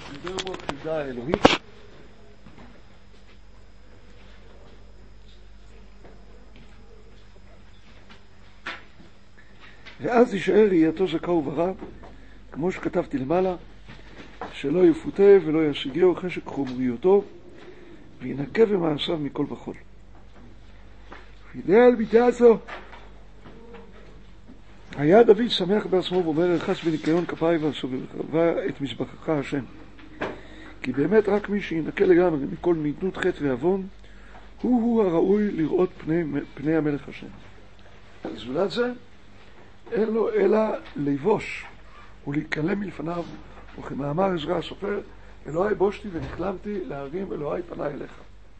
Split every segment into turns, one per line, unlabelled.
דיבר בו חמדה האלוהית. ואז יישאר ראייתו זכה וברא, כמו שכתבתי למעלה, שלא יפותה ולא ישיגהו חשק חומריותו, וינקה במעשיו מכל וכל. וידע על מידה זו, היה דוד שמח בעצמו ואומר, רחץ בניקיון כפיי ואסובבה את מזבחך השם. כי באמת רק מי שינקה לגמרי מכל מיתנות חטא ועוון, הוא הראוי לראות פני המלך השם. זולת זה, אין לו אלא לבוש ולהתקלם מלפניו, וכמאמר עזרא הסופר, אלוהי בושתי ונכלמתי להרים אלוהי פניי אליך.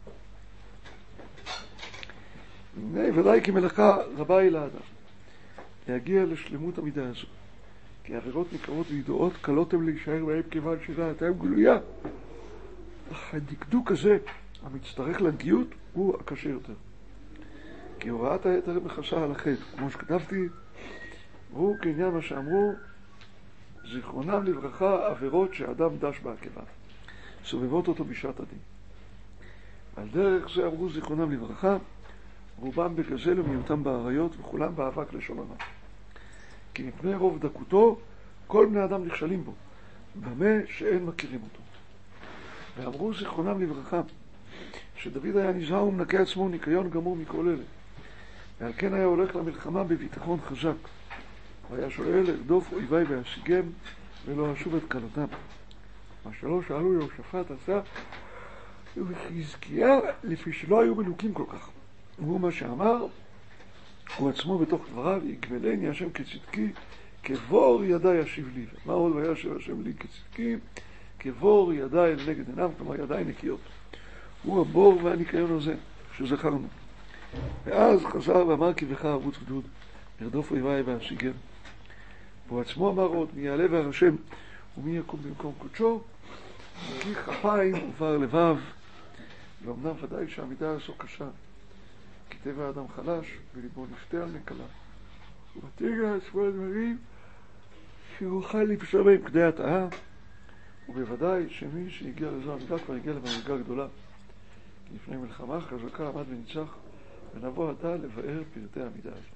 הנה ודאי כי מלאכה רבה היא לאדם להגיע לשלמות המידה הזו, כי עבירות ניכרות וידועות קלות הם להישאר בהם כיוון שדעתם גלויה, אך הדקדוק הזה המצטרך לנקיות הוא הקשה יותר, כי הוראת היתר מכסה על החטא, כמו שכתבתי, והוא כעניין מה שאמרו, זיכרונם לברכה עבירות שאדם דש בעקביו, סובבות אותו בשעת הדין. על דרך זה אמרו זיכרונם לברכה, רובם בגזל ומיעוטם באריות וכולם באבק לשון הרע. כי מפני רוב דקותו כל בני אדם נכשלים בו, במה שאין מכירים אותו. ואמרו זיכרונם לברכה, שדוד היה נזהר ומנקה עצמו ניקיון גמור מכל אלה, ועל כן היה הולך למלחמה בביטחון חזק, והיה שואל ארדוף אויביי ואשיגם ולא אשוב את קלותם. מה שלא שאלו יהושפט עשה וחזקיה לפי שלא היו מנוקים כל כך. והוא מה שאמר, הוא עצמו בתוך דבריו, יגמלני השם כצדקי, כבור ידיי ישיב לי. מה עוד וישב השם לי כצדקי? כבור ידיי לנגד עיניו, כלומר ידיי נקיות. הוא הבור והניקיון הזה שזכרנו. ואז חזר ואמר כי בך ערוץ גדוד, ירדוף אויביי ואשיגם. והוא עצמו אמר עוד, מי יעלה בהר השם ומי יקום במקום קודשו, כי כפיים ובר לבב. ואומנם ודאי שהמידה הזו קשה, כי טבע האדם חלש וליבו נפתה על נקלה, ובתיגע עצמו דברים שיוכל לפסוע בהם כדי הטעה, ובוודאי שמי שהגיע לזו המידה כבר הגיע למדרגה גדולה, כי לפני מלחמה חזקה עמד וניצח, ונבוא עתה לבאר פרטי המידה הזו.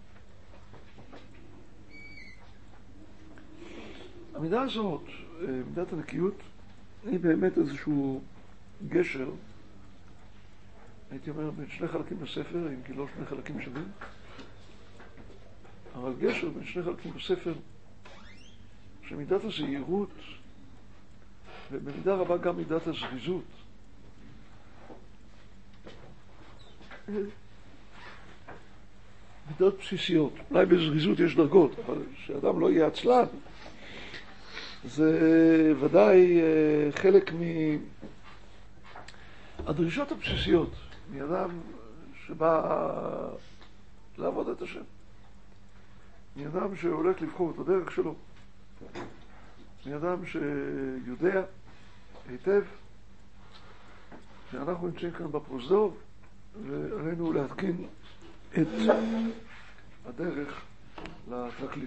המידה הזאת, מידת הנקיות, היא באמת איזשהו גשר, הייתי אומר, בין שני חלקים בספר, אם כי לא שני חלקים שווים, אבל גשר בין שני חלקים בספר, שמידת הזהירות, ובמידה רבה גם מידת הזריזות, מידות בסיסיות. אולי בזריזות יש דרגות, אבל שאדם לא יהיה עצלן, זה ודאי חלק מהדרישות הבסיסיות מאדם שבא לעבוד את השם, מאדם שהולך לבחור את הדרך שלו, מאדם שיודע היטב שאנחנו נמצאים כאן בפרוזדור ועלינו להתקין את הדרך לתקליט.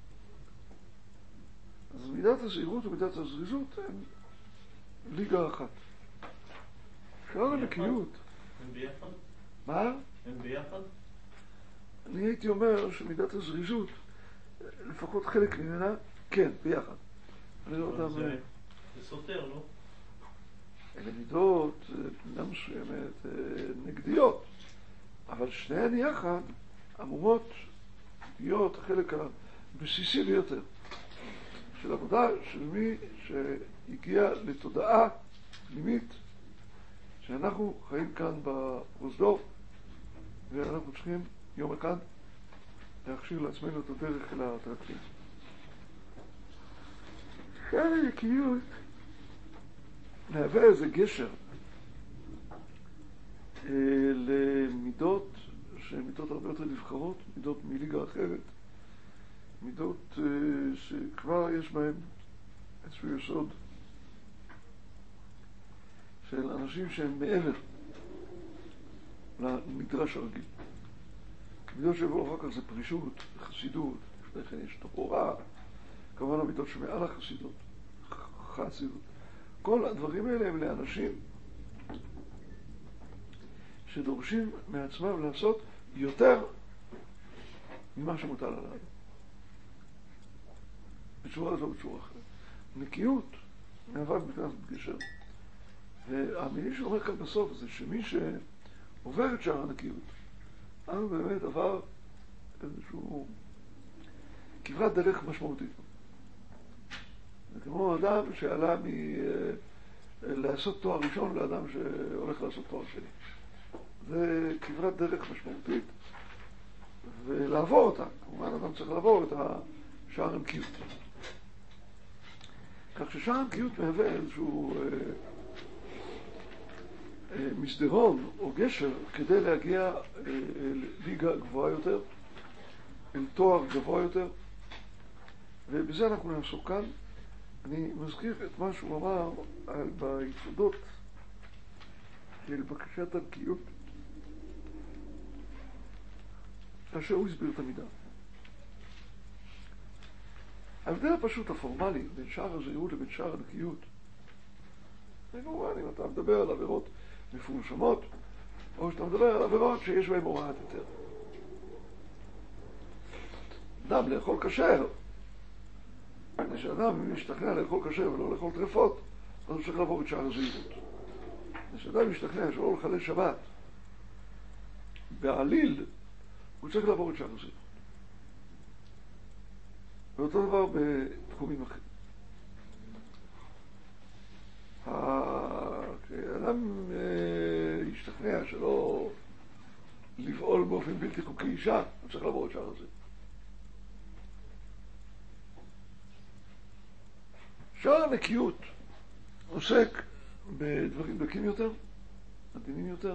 אז מידת הזהירות ומידת הזריזות הן ליגה אחת. שאר הנקיות.
הם ביחד?
מה?
הם ביחד?
אני הייתי אומר שמידת הזריזות, לפחות חלק ממנה, כן, ביחד.
זה סותר, לא?
אלה מידות, במידה מסוימת, נגדיות. אבל שניהן יחד אמורות להיות החלק הבסיסי ביותר של עבודה של מי שהגיע לתודעה פנימית שאנחנו חיים כאן בפרוזדור ואנחנו צריכים יום אחד להכשיר לעצמנו את הדרך אל הטרקטים. כאן הנקיות מהווה איזה גשר למידות שהן מידות הרבה יותר נבחרות, מידות מליגה אחרת, מידות שכבר יש בהן איזשהו יסוד של אנשים שהם מעבר למדרש הרגיל. מידות שבו אחר כך זה פרישות, חסידות, לפני כן יש תורה, כמובן המידות שמעל החסידות, חסידות, כל הדברים האלה הם לאנשים שדורשים מעצמם לעשות יותר ממה שמוטל עליו. בצורה זו ובצורה אחרת. נקיות מהווה בבחינת גשר. והמילים שאומר כאן בסוף זה שמי שעובר את שער הנקיות, אז באמת עבר איזשהו כברת דרך משמעותית. זה כמו אדם שעלה לעשות תואר ראשון לאדם שהולך לעשות תואר שני. זה כברת דרך משמעותית, ולעבור אותה. כמובן אדם צריך לעבור את שער הנקיות. כך ששער הנקיות מהווה איזשהו מסדרון או גשר כדי להגיע ליגה גבוהה יותר, אל תואר גבוה יותר, ובזה אנחנו נעסוק כאן. אני מזכיר את מה שהוא אמר ביסודות של בקשת הנקיות, כאשר הוא הסביר את המידה. ההבדל הפשוט הפורמלי בין שער הזהירות לבין שער הנקיות, כמובן אם אתה מדבר על עבירות מפורשמות, או שאתה מדבר על עבירות שיש בהן הוראת יותר. אדם לאכול כשר, כשאדם משתכנע לאכול כשר ולא לאכול טרפות, אז הוא צריך לעבור את שער הזהירות. כשאדם משתכנע שלא לחלל שבת בעליל, הוא צריך לעבור את שער הזהירות. ואותו דבר בתחומים אחרים. כשאדם ישתכנע שלא לבעול באופן בלתי חוקי אישה, הוא צריך לעבור את שער הזה. שער הנקיות עוסק בדברים דקים יותר, עדינים יותר,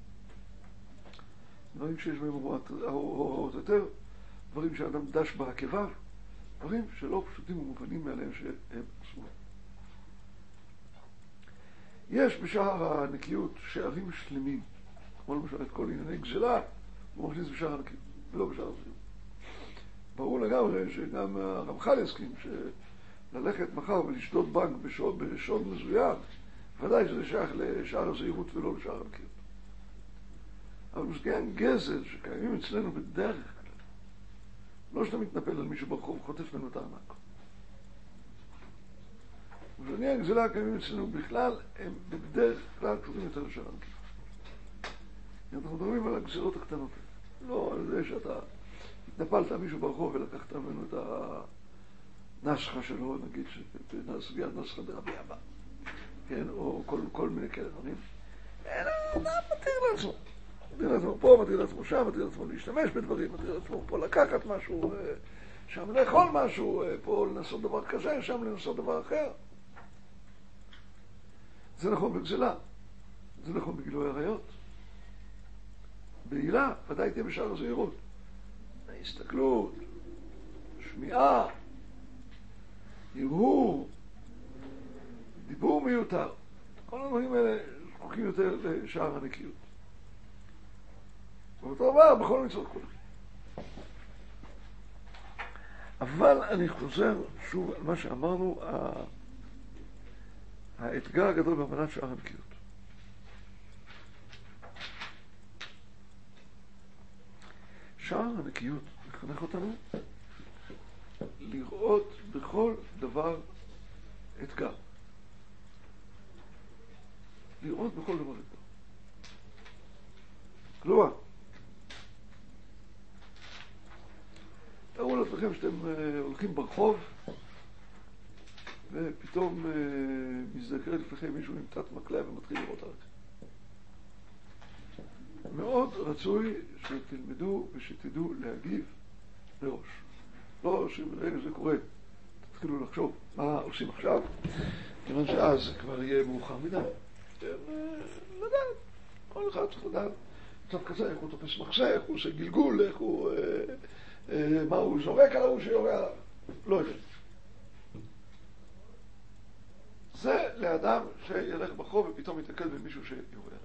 דברים שיש בהם הוראות יותר, דברים שהאדם דש בעקביו, דברים שלא פשוטים ומובנים מעליהם שהם אסורים. יש בשער הנקיות שערים שלמים, כמו למשל את כל ענייני גזלה, הוא מכניס בשער הנקיות, ולא בשער הזהירות. ברור לגמרי שגם הרמח"ל יסכים שללכת מחר ולשדוד בנק בשוד מזוין, ודאי שזה שייך לשער הזהירות ולא לשער הנקיות. אבל מסגן גזל שקיימים אצלנו בדרך כלל, לא שאתה מתנפל על מישהו ברחוב וחוטף ממנו את הענק. ובשני הגזלה הקיימים אצלנו בכלל, הם בדרך כלל קשורים יותר לשער הנקיות. אנחנו מדברים על הגזלות הקטנות, לא על זה שאתה התנפלת על מישהו ברחוב ולקחת ממנו את הנסחה שלו, נגיד סוגיית נסחה דרבי אבא, כן, או כל מיני כאלה דברים. אלא אדם מתיר לעצמו. מתיר לעצמו פה, מתיר לעצמו שם, מתיר לעצמו להשתמש בדברים, מתיר לעצמו פה לקחת משהו, שם לאכול משהו, פה לנסות דבר כזה, שם לנסות דבר אחר. זה נכון בגזלה, זה נכון בגילוי עריות. בעילה, ודאי תהיה בשער הזהירות. הסתכלות, שמיעה, הרהור, דיבור מיותר. כל הדברים האלה זקוקים יותר לשער הנקיות. ואותו דבר בכל מצוות כולם. אבל אני חוזר שוב על מה שאמרנו, האתגר הגדול בהבנת שער הנקיות. שער הנקיות מחנך אותנו לראות בכל דבר אתגר. לראות בכל דבר אתגר. כלומר, תראו לעצמכם שאתם הולכים ברחוב ופתאום מזדקר לפניכם מישהו עם תת מקלע ומתחיל לראות עליכם. מאוד רצוי שתלמדו ושתדעו להגיב לראש. לא שברגע זה קורה, תתחילו לחשוב מה עושים עכשיו, כיוון שאז כבר יהיה מאוחר מדי. לדעת, כל אחד צריך לדעת מצב כזה, איך הוא תופס מחסה, איך הוא עושה גלגול, איך הוא, מה הוא זורק עליו שיורה עליו. לא יודע. זה לאדם שילך ברחוב ופתאום יתקל במישהו שיורה עליו.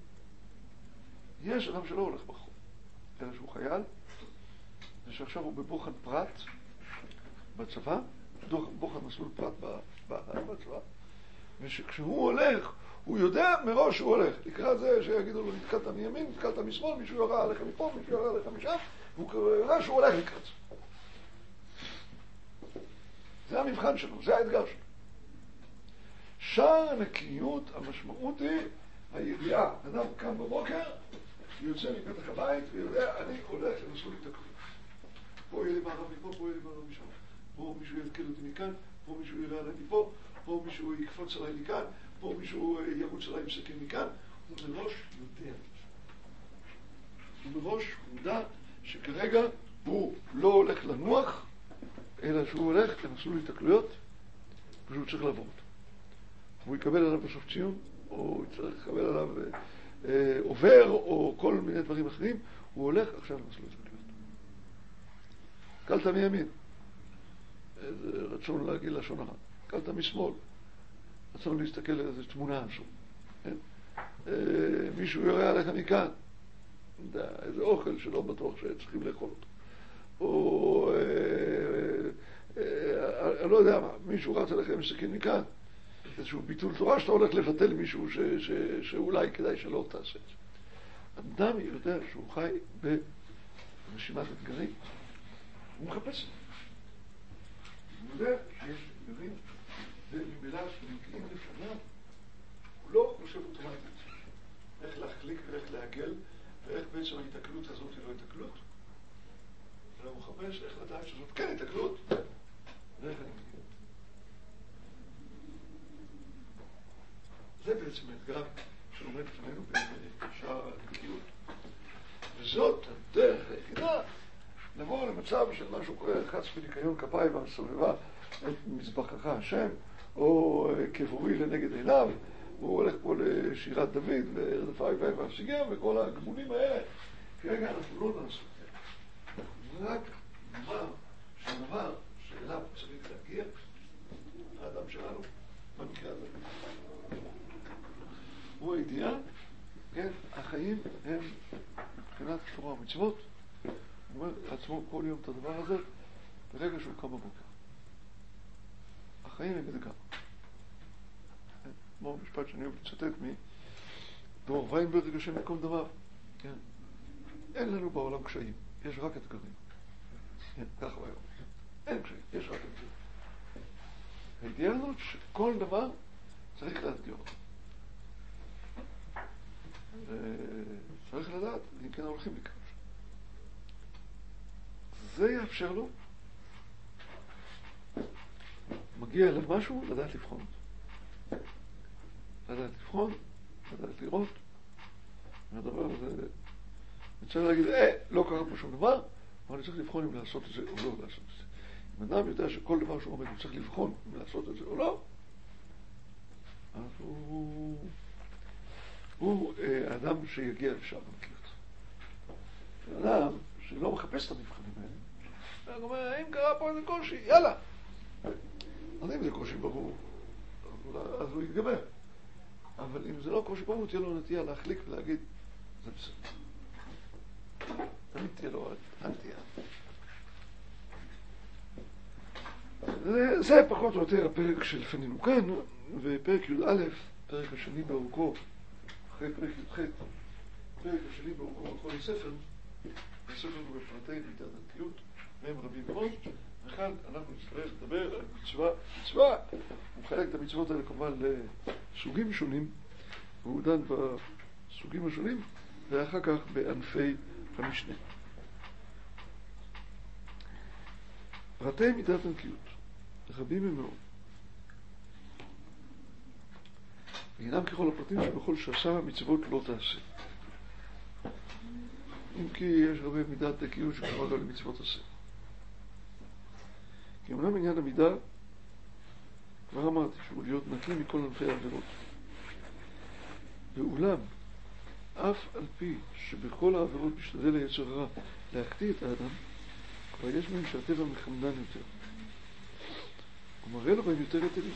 יש אדם שלא הולך ברחוב, אלא שהוא חייל, ושעכשיו הוא בבוחן פרט בצבא, בוחן מסלול פרט בצבא, ושכשהוא הולך, הוא יודע מראש שהוא הולך. לקראת זה שיגידו לו, נתקלת מימין, נתקלת משמאל, מישהו יורה עליך מפה, מישהו יורה עליך משם, והוא יודע שהוא הולך לקראת זה. זה המבחן שלו, זה האתגר שלו. שער הנקיות, המשמעות היא הידיעה. אדם קם בבוקר, יוצא מפתח הבית ויודע, אני הולך למסלול התקלות. פה יהיה לי מערב מפה, פה יהיה לי מערב משם. פה מישהו יתקל אותי מכאן, פה מישהו יראה עליי מפה, פה מישהו יקפוץ עליי מכאן, פה מישהו ירוץ עליי עם סכין מכאן. הוא מראש יודע. הוא מראש מודע שכרגע הוא לא הולך לנוח, אלא שהוא הולך למסלול התקלויות, ושהוא צריך לעבור אותו. הוא יקבל עליו בסוף ציון, או צריך לקבל עליו עובר, או כל מיני דברים אחרים, הוא הולך עכשיו למסלול התקלויות. קלת מימין, רצון להגיד לשון הרע. קלת משמאל, רצון להסתכל על איזו תמונה הזו. מישהו יורה עליך מכאן, איזה אוכל שלא בטוח שצריכים לאכול אותו. או אני לא יודע מה, מישהו רץ עליך עם סכין מכאן, איזשהו ביטול תורה שאתה הולך לבטל מישהו שאולי כדאי שלא תעשה את זה. אדם יודע שהוא חי ברשימת אתגרים. הוא מחפש את זה. הוא יודע שיש אתגרים וממילה שמגיעים לפניו. הוא לא חושב אוטומטית איך להחליק ואיך להגל ואיך בעצם ההתקלות הזאת היא לא התקלות. אלא הוא מחפש איך לדעת שזאת כן התקלות ואיך אני מגיע. זה בעצם האתגר שעומד לפנינו בשער הנקיות. וזאת הדרך היחידה לבוא למצב של משהו קורה, רחץ בניקיון כפיים והסובבה את מזבחך השם, או כבורי לנגד עיניו, והוא הולך פה לשירת דוד ורדפה יפי והפסיגיה, וכל הגמולים האלה, כרגע אנחנו לא נעשו. זה רק דוגמה של דבר שאליו צריך להגיע, האדם שלנו, במקרה הזה. הוא הידיעה, כן, החיים הם מבחינת תורה ומצוות, הוא אומר לעצמו כל יום את הדבר הזה ברגע שהוא קם בבוקר. החיים הם אתגר. כמו משפט שאני אוהב לצטט מדור ויינברג השם מקום דבר. כן. אין לנו בעולם קשיים, יש רק אתגרים. כן, ככה הוא היום. אין קשיים, יש רק אתגרים. הידיעה הזאת שכל דבר צריך לאתגר אותו. צריך לדעת אם כן הולכים לקרוא. זה יאפשר לו מגיע אליו משהו, לדעת לבחון אותו. לדעת לבחון, לדעת לראות. והדבר הזה, אני צריך להגיד, לא קרה פה שום דבר, אבל אני צריך לבחון אם לעשות את זה או לא לעשות את זה. אם אדם יודע שכל דבר שהוא עומד, הוא צריך לבחון אם לעשות את זה או לא, אז הוא האדם שיגיע לשם במקלט. האדם שלא מחפש את המבחנים האלה, הוא אומר, אם קרה פה איזה קושי, יאללה. אז אם זה קושי ברור, אז הוא יתגבר. אבל אם זה לא קושי ברור, תהיה לו נטייה להחליק ולהגיד, זה בסדר. תמיד תהיה לו הנטייה. זה פחות או יותר הפרק שלפנינו כאן, ופרק י"א, פרק השני באורכו, אחרי פרק י"ח, פרק השני באורכו בכל הספר, הספר הוא בפרטי מידת הנקיות, והם רבים מאוד, וכאן אנחנו נצטרך לדבר על מצווה, הוא מחלק את המצוות האלה כמובן לסוגים שונים, והוא דן בסוגים השונים, ואחר כך בענפי המשנה. פרטי מידת הנקיות, רבים הם מאוד. ואינם ככל הפרטים שבכל שעשה מצוות לא תעשה. אם כי יש הרבה מידת נקיות שקשורה גם למצוות עשה. כי אמנם עניין המידה, כבר אמרתי שהוא להיות נקי מכל ענפי העבירות. ואולם, אף על פי שבכל העבירות משתדל היצר הרע להחטיא את האדם, כבר יש בהם שהטבע מחמדן יותר. הוא מראה לו בהם יותר היטלים.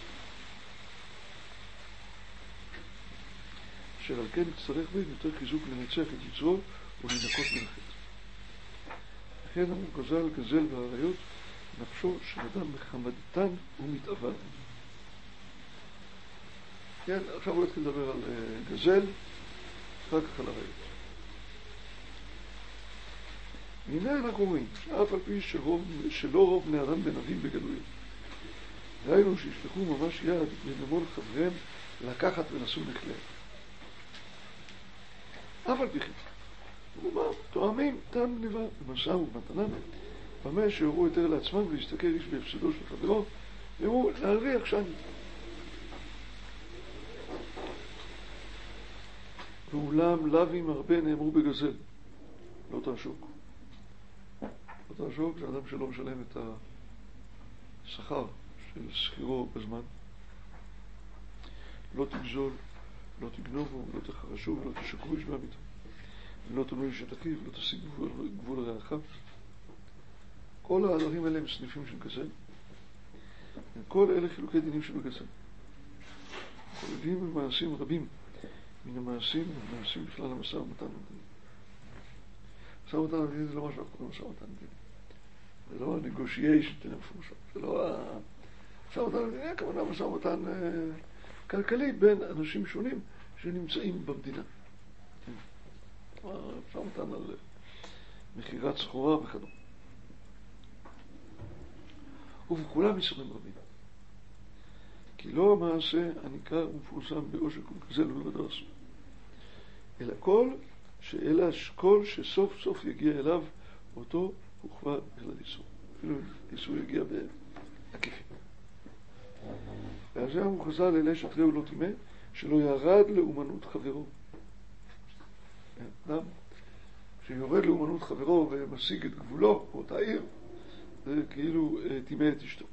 אשר על כן יצטרך בהם יותר חיזוק לנצח את יצרו ולנקות מן החטא. לכן הוא גזל והעריות נפשו של אדם מחמדתן ומתאבד. כן, עכשיו הוא התחיל לדבר על גזל, אחר כך על הרעיות. והנה אנחנו רואים, שאף על פי שלא רוב בני אדם בנביאים בגלויים. ראינו שישלחו ממש יד לממון חבריהם לקחת ונשאו נכליהם. אף על פי כן, הוא אומר, תואמים טעם גניבה במשא ובמתנה, במה שהורו יותר לעצמם ולהסתכל איש בהפסדו של חברו, ואמרו, להרוויח שאני. ואולם לווים הרבה נאמרו בגזל, לא תעשוק. לא תעשוק זה אדם שלא משלם את השכר של שכירו בזמן. לא תגזול, לא תגנובו, לא תחרשו, לא תשקרו איש בעמיתו. לא תאמרו איש את אחיו, לא תשיג גבול רעך. כל הדברים האלה הם סניפים של גזל. כל אלה חילוקי דינים של גזל. כוללים במעשים רבים מן המעשים ומעשים בכלל המשא ומתן המדיני. המשא ומתן המדיני זה לא משהו אחר המשא ומתן המדיני. זה לא negotiation, זה לא המשא ומתן המדיני, הכוונה המשא ומתן כלכלי בין אנשים שונים שנמצאים במדינה. המשא ומתן על מחירת סחורה וכדומה. ובכולם איסורים רבים. כי לא המעשה הנקרא ומפורסם בעושק וגזל ולבדו אסור. אלא כל שסוף סוף יגיע אליו אותו הוכבה בכלל איסור. אפילו איסור יגיע בעקיפין. ועל זה אמרו חז"ל אלה שתראו לא תימא, שלא ירד לאומנות חברו. אדם שיורד לאומנות חברו ומשיג את גבולו באותה עיר, זה כאילו תימא את אשתו.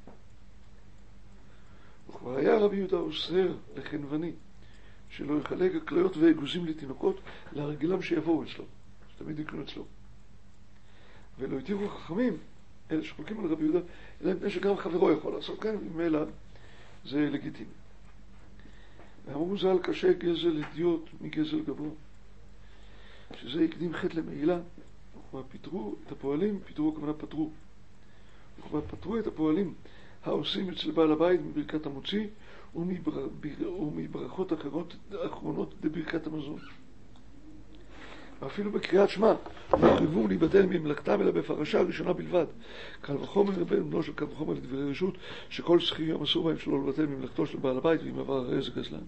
וכבר היה רבי יהודה אוסר לחנווני שלא יחלק הכליות ואגוזים לתינוקות להרגלם שיבואו אצלו, שתמיד יקנו אצלו. ולא התירו חכמים, אלה שחולקים על רבי יהודה, אלא מפני שגם חברו יכול לעשות כן, ממילא זה לגיטימי. ואמרו ז"ל קשה גזל אדיוט מגזל גבוה, שזה יקדים חטא למעילה. וכבר פיטרו את הפועלים, פיטרו הכוונה פטרו. וכבר פטרו את הפועלים העושים אצל בעל הבית מברכת המוציא ומברכות אחרונות בברכת המזון. ואפילו בקריאת שמע מחייבו להיבדל ממלאכתם אלא בפרשה הראשונה בלבד. קל וחומר בן בנו של קל וחומר לדברי רשות שכל שכיר יום אסור בהם שלא לבטל ממלאכתו של בעל הבית ואם עבר הרי זה גזלן.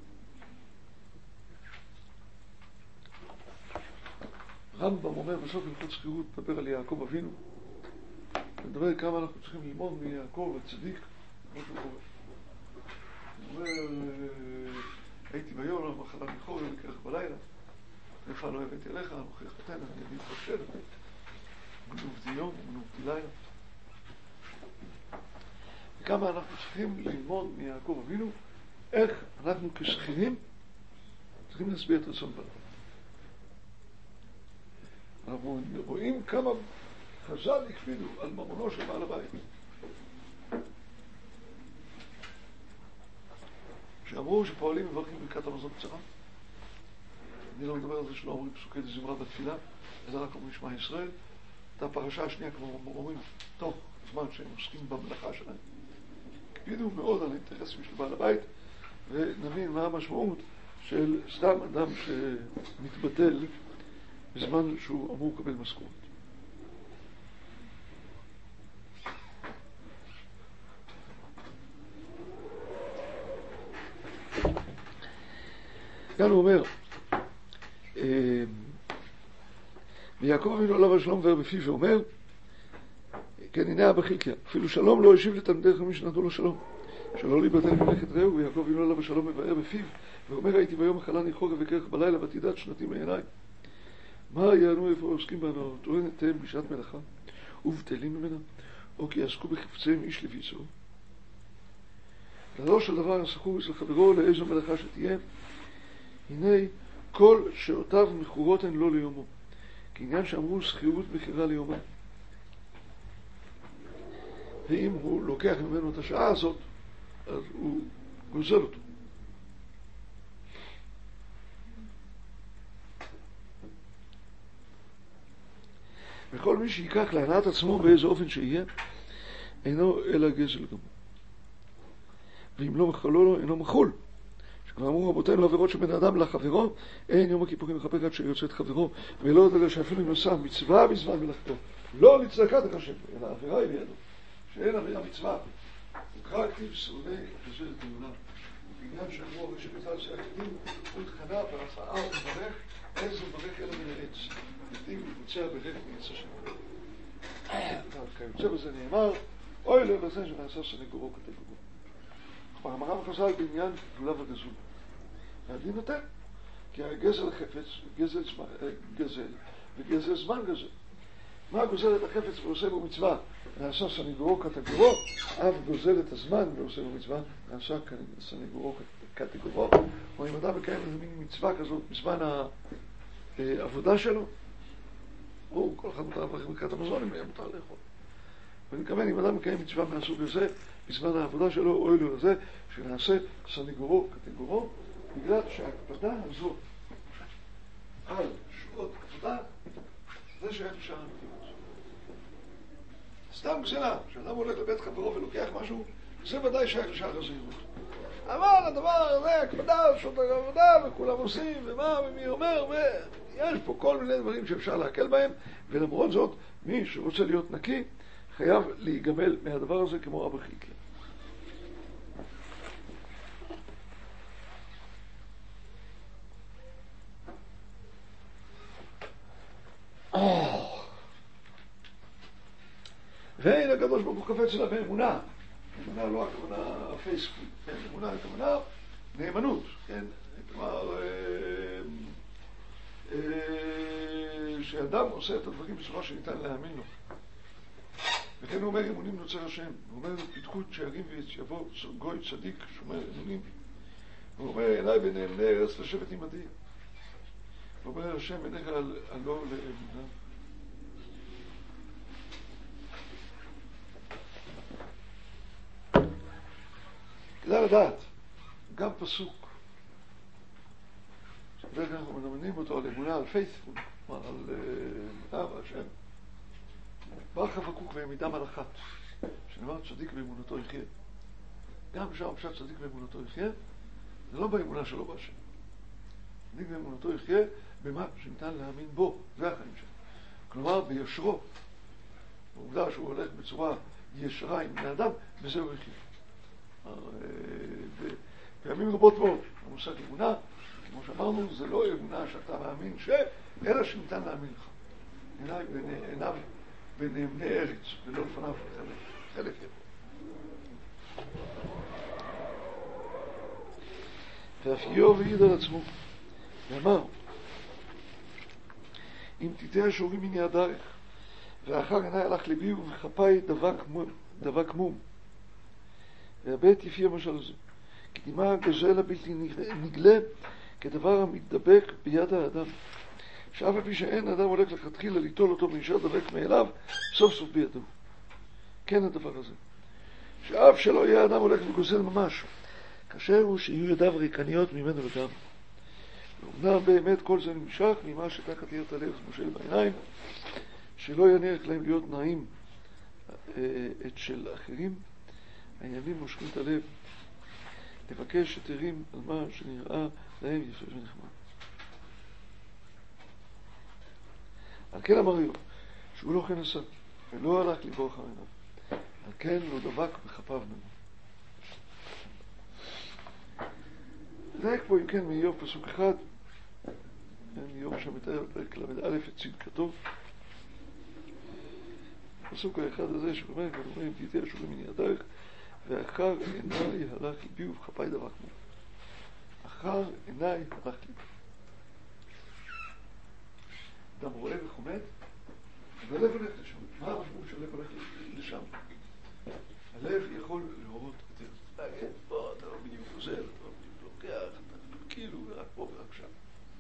רמב"ם אומר בסוף הלכות שכירות, מדבר על יעקב אבינו, מדבר כמה אנחנו צריכים ללמוד מיעקב הצדיק, כמו שהוא קורא. הוא אומר, הייתי ביום, המחלה מחור, לקרח בלילה, איפה לא הבאתי אליך, אנוכי חתן, אני אגיד חושב, גנובתי יום, גנובתי לילה. וכמה אנחנו צריכים ללמוד מיעקב אבינו, איך אנחנו כשכירים צריכים להסביע את רצון בעל. אנחנו רואים כמה חז"ל הקפידו על ממונו של בעל הבית. שאמרו שפועלים מברכים ברכת המזון קצרה. אני לא מדבר על זה שלא אומרים פסוקי דזמרה בתפילה, אלא רק אומרים שמע ישראל. את הפרשה השנייה כמו אומרים תוך זמן שהם עוסקים במלאכה שלהם. הקפידו מאוד על האינטרסים של בעל הבית, ונבין מה המשמעות של סתם אדם שמתבטל בזמן שהוא אמור לקבל משכורת. כאן הוא אומר, ויעקב אבינו עליו השלום וער בפיו ואומר, כן, הנה אבא חיקיה, אפילו שלום לא השיב לתלמידי חכמים שנתנו לו שלום, שלא להיבדל ממלאכת רעהו, ויעקב אבינו עליו השלום מבאר בפיו, ואומר הייתי ביום מחלה חורף וקרח בלילה ותדעת שנתי מעיניי. מה יענו איפה עוסקים בנו? טוען אתם בשעת מלאכה ובטלים ממנה, או כי יעסקו בחפציהם איש לביצו. לדור של דבר הסחור אצל חברו לאיזו מלאכה שתהיה, הנה כל שעותיו מכורות הן לא ליומו, כעניין שאמרו שכירות בחירה ליומה. ואם הוא לוקח ממנו את השעה הזאת, אז הוא גוזל אותו. וכל מי שיקח להנאת עצמו באיזה אופן שיהיה, אינו אלא גזל גמור. ואם לא מחלו לו, אינו מחול. ואמרו רבותינו עבירות של בן אדם לחברו, אין יום הכיפורים מכפר עד שיוצא את חברו, ולא יודע לו שאפילו אם עושה מצווה בזמן מלאכתו, לא לצדקה תחשב, אלא עבירה היא בידו, שאין עבירה מצווה. וקרא כתיב שונא גזל תאונה. בעניין שאמרו הרי שבצד שהקדים הוא התחנה והרפאה ומברך, אין זה מברך אלא מן העץ. קדים יוצא ברך מעץ השם. כיוצא בזה נאמר, אוי לא לזה שנעשה סנגורו כתגורו. כלומר, המר"ם חז"ל בעניין גזולה וגזול. והדין נותן, כי הרי גזל חפץ, גזל וגזל זמן גזל. מה גוזל את החפץ ועושה בו מצווה? נעשה סנגורו כתגורו, אף גוזל את הזמן ועושה בו מצווה, נעשה סנגורו כתגורו. או אם אדם מקיים איזה מין מצווה כזאת בזמן העבודה שלו, או כל אחד מותר לברך ברכת המזון אם היה מותר לאכול. ואני מתכוון, אם אדם מקיים מצווה מהסוג הזה, בזמן העבודה שלו, אוי לו לזה, שנעשה סנגורו כתגורו, בגלל שההקפדה הזאת על שעות עבודה, זה שייך לשאר הנתיבות. סתם גזילה, שאדם הולך לבית חברו ולוקח משהו, זה ודאי שייך לשאר הזהירות. אבל הדבר הזה, הקפדה על שעות העבודה, וכולם עושים, ומה, ומי אומר, ויש פה כל מיני דברים שאפשר להקל בהם, ולמרות זאת, מי שרוצה להיות נקי, חייב להיגמל מהדבר הזה כמו אבא חיטלר. ואין הקדוש ברוך הוא קופץ לה באמונה. אמונה לא הכוונה פייסבוק, כן? אמונה הכוונה נאמנות, כן? כלומר, שאדם עושה את הדברים בצורה שניתן להאמין לו. וכן הוא אומר אמונים נוצר השם. הוא אומר פתחות שערים ויבוא גוי צדיק שומר אמונים. הוא אומר עיניי ונאמני ארץ לשבת עמדי. הוא אומר השם עיניך הלא לאמונה. כדאי לדעת, גם פסוק, שבדרך כלל אנחנו מלמדים אותו על אמונה, על פייספול, כלומר על אמונה ועל שם. בר חבקוק ועמידם על אחת, שנאמר צדיק באמונתו יחיה. גם שם פשט צדיק באמונתו יחיה, זה לא באמונה שלו בהשם. צדיק באמונתו יחיה במה שניתן להאמין בו, זה החיים שלו. כלומר בישרו, בעובדה שהוא הולך בצורה ישרה עם בני אדם, וזה הוא יחיה. פעמים רבות מאוד, המושג אמונה, כמו שאמרנו, זה לא אמונה שאתה מאמין אלא שניתן להאמין לך. עיניו בנאמני ארץ, ולא לפניו חלק יבוא. ואף איוב העיד על עצמו, ואמר, אם תיתי השורים מני הדרך, ואחר עיניי הלך ליבי ובכפיי דבק מום. והבית יפי המשל הזה, כי דימה הגזל הבלתי נגלה כדבר המתדבק ביד האדם, שאף על פי שאין אדם הולך לכתחילה ליטול אותו ונשאר דבק מאליו, סוף סוף בידו. כן הדבר הזה, שאף שלא יהיה אדם הולך וגוזל ממש, כאשר הוא שיהיו ידיו ריקניות ממנו לגמרי. ואומנם באמת כל זה נמשך ממה שתחת יראת הלב מושל בעיניים, שלא יניח להם להיות נעים את של אחרים, העניינים מושכים את הלב, לבקש שתרים על מה שנראה להם יפה ונחמד. על כן אמר איוב, שהוא לא כן עשה, ולא הלך ליבו אחר עיניו, על כן לא דבק בכפיו ממנו. נדייק פה אם כן מאיוב פסוק אחד, איוב שמתאר בפרק ל"א את צדקתו. הפסוק האחד הזה שאומר, אם תיתי השורים מני הדרך, ואחר עיניי הלך ליבי ובכפיי דבק מום. אחר עיניי הלך ליבי. אדם רואה וחומד, והלב הולך לשם. מה המשמעות שהלב הולך לשם? הלב יכול לראות יותר. להגיד, בוא, אתה לא בדיוק עוזר, אתה לא בדיוק לוקח, אתה כאילו רק פה ורק שם.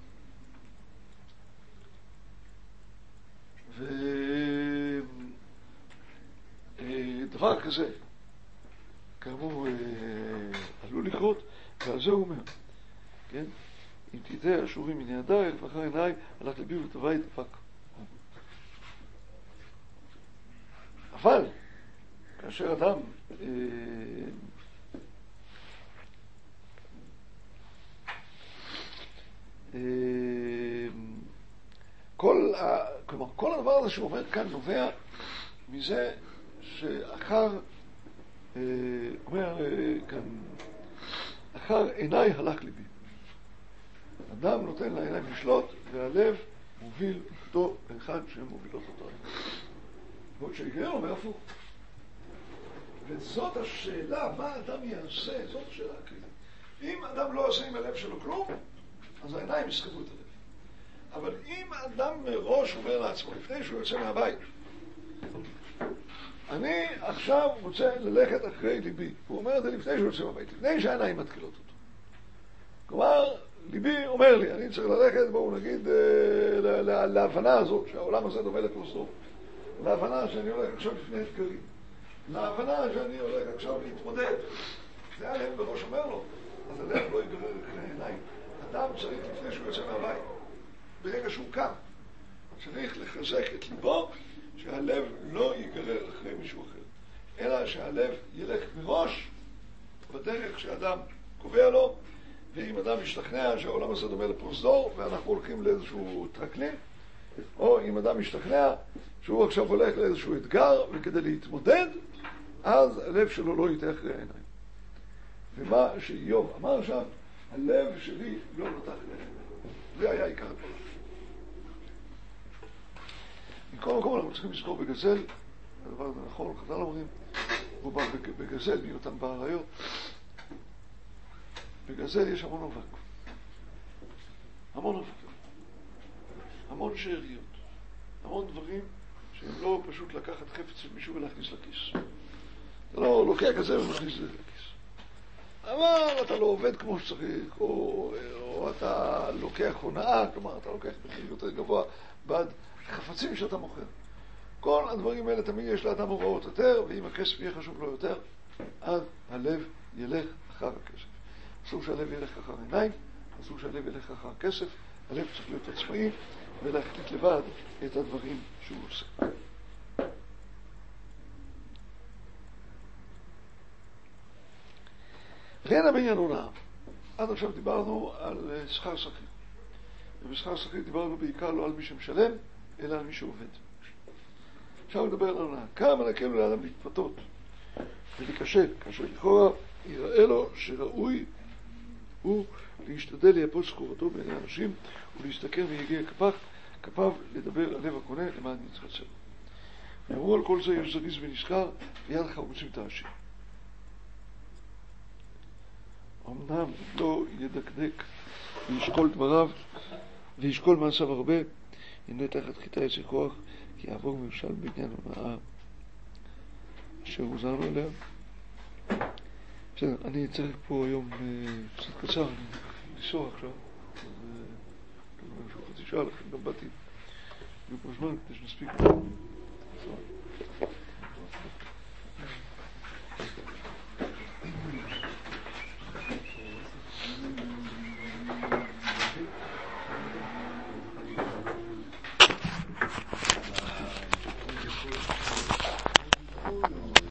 ודבר כזה, כאמור, עלול לקרות, ועל זה הוא אומר, כן? אם תיתי השורים מני הדרך, ואחר עיניי הלך ליבי ובכפיי דבק. אבל, כאשר אדם כלומר, כל הדבר הזה שהוא אומר כאן נובע מזה שאחר, אומר כאן, אחר עיניי הלך ליבי. אדם נותן לעיניים לשלוט, והלב מוביל אותו לאחד שהן מובילות אותו. ועוד שהיגיון אומר הפוך. וזאת השאלה, מה אדם יעשה, זאת השאלה הכללית. אם אדם לא עושה עם הלב שלו כלום, אז העיניים יסחבו את הלב. אבל אם אדם מראש אומר לעצמו, לפני שהוא יוצא מהבית, אני עכשיו רוצה ללכת אחרי ליבי. הוא אומר את זה לפני שהוא יוצא מהבית, לפני שהעיניים מתחילות אותו. כלומר, ליבי אומר לי, אני צריך ללכת, בואו נגיד, להבנה הזאת, שהעולם הזה דומה לפרוסטור. להבנה שאני הולך עכשיו לפני אתגרים. להבנה שאני הולך עכשיו להתמודד. זה הלב בראש אומר לו, אז הלב לא יגרר אחרי העיניים. אדם צריך לפני שהוא יוצא מהבית. ברגע שהוא קם, צריך לחזק את ליבו, שהלב לא ייגרר אחרי מישהו אחר. אלא שהלב ילך מראש בדרך שאדם קובע לו, ואם אדם משתכנע שהעולם הזה דומה לפרוזדור ואנחנו הולכים לאיזשהו טרקלין, או אם אדם משתכנע שהוא עכשיו הולך לאיזשהו אתגר וכדי להתמודד, אז הלב שלו לא ייתה אחרי העיניים. ומה שאיוב אמר שם, הלב שלי לא נותח אחרי העיניים. זה היה עיקר הדבר. מכל מקום אנחנו צריכים לזכור בגזל, הדבר הזה נכון, חז"ל אומרים, הוא בא בגזל מאותם בעריות. בגזל יש המון אבק. המון אבק. המון שאריות. המון דברים שהם לא פשוט לקחת חפץ של מישהו ולהכניס לכיס. אתה לא לוקח גזל ומכניס את זה לכיס. אבל אתה לא עובד כמו שצריך, או אתה לוקח הונאה, כלומר אתה לוקח מחיר יותר גבוה בעד חפצים שאתה מוכר. כל הדברים האלה תמיד יש לאדם הוראות יותר, ואם הכסף יהיה חשוב לו יותר, אז הלב ילך אחר הכסף. אסור שהלב ילך אחר עיניים, אסור שהלב ילך אחר כסף, הלב צריך להיות עצמאי ולהחליט לבד את הדברים שהוא עושה. לכן הבניין הונאה. עד עכשיו דיברנו על שכר שכיר. ובשכר שכיר דיברנו בעיקר לא על מי שמשלם, אלא על מי שעובד. עכשיו נדבר על הונאה. כמה נקל לאדם להתפתות ולהיכשל, כאשר לכאורה יראה לו שראוי הוא להשתדל לייפות סחורתו בעיני אנשים ולהסתכל מיגיע כפיו לדבר על לב הקונה למען יתחצר. ואמרו על כל זה יש זריז ונשכר ויד חרוצים תעשיר. אמנם לא ידקדק וישקול דבריו וישקול מעשיו הרבה, הנה תחת חיטה יצא כוח כי יעבור ממשל בעניין הונאה אשר הוזרנו אליה. בסדר, אני צריך פה היום קצת קצר, אני לנסוע עכשיו, אז משהו חצי שעה, לכן גם באתי בזמן כדי שנספיק.